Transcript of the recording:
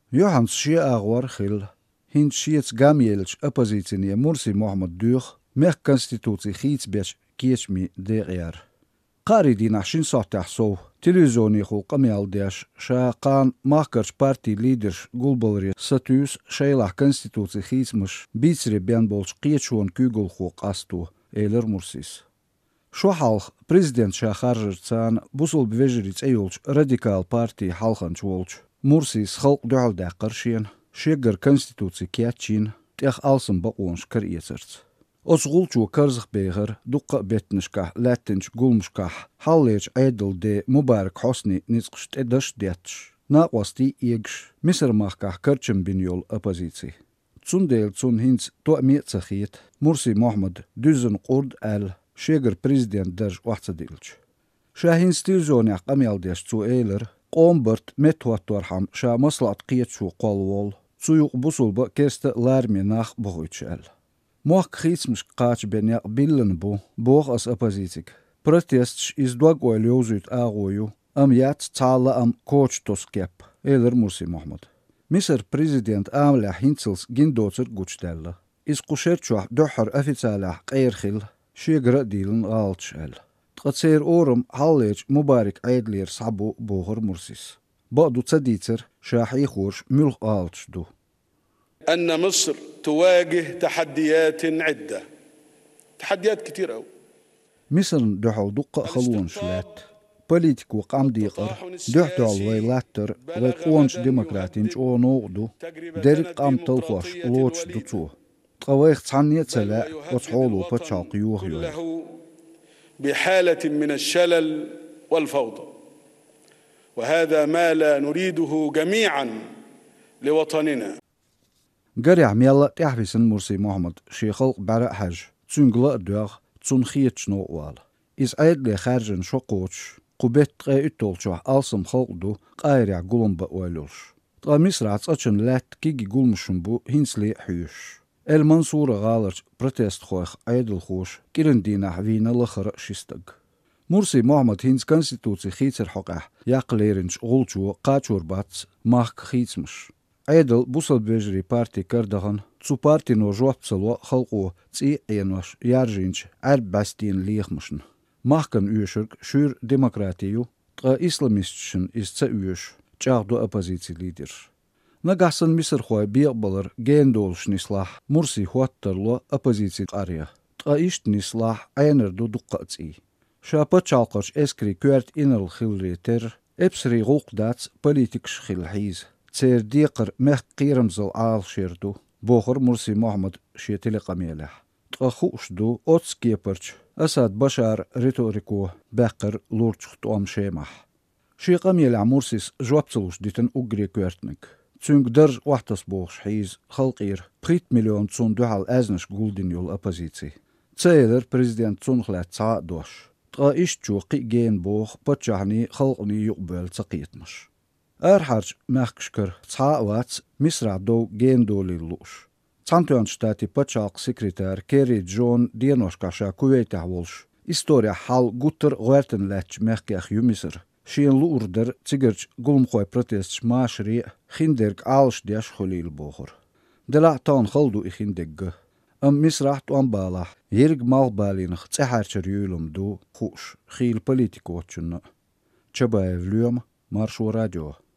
Johans šie ağvar xil. Hinç šiets gamjelč opozīcinie Mursi Mohamed Dür, merk konstitūcija hītsbieč kiečmi derjär. Qaaridina šin sohtah sov, televizioni xulqa mealdiesh, šā qaan mahkarč partij līders gulbalri satūs šeilah konstitūcija hītsmuš bītsri bienbolč qiečuon kūgul xuq astu, eiler Mursis. Šo halq prezident šā xarjircaan busul bvežirits ejulč radikāl partij halqanč volč. Mursis xalq duhaldā qarshien, šiegar konstitūcija kiečin, tiek alsam baqonš kar iecerts. Osgulchu karzbeger duqa betnishka latinch gulmshka halleech edel de Mubarak Hosni nitsqst edash detch. Naqwasti iegsh misarmachka karchim binjol oppositie. Tsundeel tsun hins to mietsachiet Mursi Mohamed düzen qurd al شيغر بريزيدنت درج واحتديلش شاهين ستيلزونيق أميالديش تو إيلر قومبرت متواتورحم شا مصلات قيتشو قولوول تسويق بوصول با كيست لارمي ناخ بغويتشال موخ خيتسمش قاچ بنيق بيلن بوغ أس أبازيتيك بروتيستش إزدواق ويليوزيت آغويو يات تعالى كوچ توسكيب إيلر مرسي محمد مصر بريزيدنت آملا هينتسلس جندوتر قوچتالا إز قشيرتشوح دوحر أفيتالا قيرخيل شيغرا ديلن غالتشال تقتصير أورم حاليج مبارك عيدلير صعبو بوغر مرسيس بقدو تصديتر شاحي خورش ملغ غالتش دو أن مصر تواجه تحديات عدة تحديات كتير أوي مصر دوحو دقة خلون شلات بوليتيكو قام ديقر دوحتو الويلاتر ويقونش ديمقراطينش او نوغدو ديرك قام تلخوش لوتش دوتو قويخ تعنية سلاء وصحولو بتشاق يوغيو بحالة من الشلل والفوضى وهذا ما لا نريده جميعا لوطننا قريع ميلا تحفيسن مرسي محمد شيخل برا حج تسنقلا دوغ تسنخيتش نوغوال إز عيد لي خارجن شقوتش قبت قاي اتولشوح ألسم خلقدو قايرع قلن بأوالوش طا مصرات أتشن لات كيجي قلمشن بو هنسلي حيوش المنصورة غالرش بروتست خوخ عيدل خوش كيرن دينا حوينا لخر شيستق مرسي محمد هينز كونستيتوتسي خيتر حقح يقليرنش غولشو قاچور باتس ماخك خيتسمش عيدل بوصل بيجري بارتي كردغن تسو بارتي نو جوابسلو خلقو تسي عينوش يارجينش عرب باستين ليخمشن ماخكن يوشرك شور ديمقراطيو تغا إسلاميستشن إستسا يوش چاغدو أبازيتي ليدر نقحسن مصر خواه بيقبلر جين دولش نسلاح مرسي خواترلو أبازيتي قاريا تغا إشت نسلاح عينردو دقاتي شابا چالقرش اسكري كوارت إنر خلري تر إبسري غوق داتس بوليتيكش خلحيز تسير ديقر مخ قيرمزل عال شيردو بوخر مرسي محمد شيتلي قميلح تغا خوش دو أوتس كيبرش أساد بشار ريتوريكو باقر لورتشخت أم شيمح شي قميلع مرسيس جوابتلوش ديتن أقري كوارتنك تسونك درج واحتس بوغش حيز خلقير 3 مليون تسون دوحال أزنش قولدين يول أبازيتي تسيدر بريزيدنت تسون خلات تساق دوش تغا إشتشو قي جين بوغ بتشاهني خلقني يقبل تسقيتمش أرحرج مخكشكر تساق واتس مصرع دو جين دولي اللوش تسانتوان شتاتي بتشاق سكرتار كيري جون دينوشكاشا كويته ولش إستوريا حال قطر غوارتن لاتش مخكيخ يوميسر شين لوردر تيجرج قلم خوي بروتست ماشري خندرك عالش ديش خليل بوخر دلا تان خلدو إخندق مصرح توان بالاح يرق مال بالينخ تحارشر يولم دو خوش خيل بوليتيكوتشن تشبايف اليوم مارشو راديو